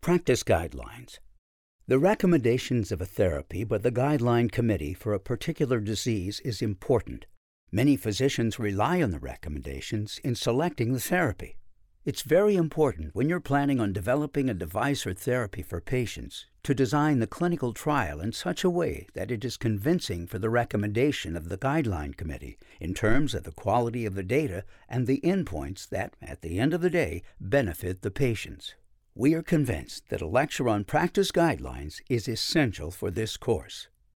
Practice guidelines. The recommendations of a therapy by the guideline committee for a particular disease is important. Many physicians rely on the recommendations in selecting the therapy. It's very important when you're planning on developing a device or therapy for patients to design the clinical trial in such a way that it is convincing for the recommendation of the guideline committee in terms of the quality of the data and the endpoints that, at the end of the day, benefit the patients. We are convinced that a lecture on practice guidelines is essential for this course.